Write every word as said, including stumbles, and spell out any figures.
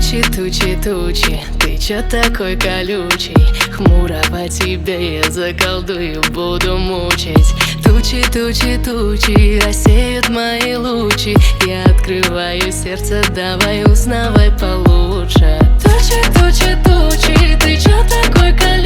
Тучи, тучи, тучи, ты чё такой колючий? Хмуро по тебе я заколдую, буду мучить. Тучи, тучи, тучи, рассеют мои лучи. Я открываю сердце, давай узнавай получше. Тучи, тучи, тучи, ты чё такой колючий?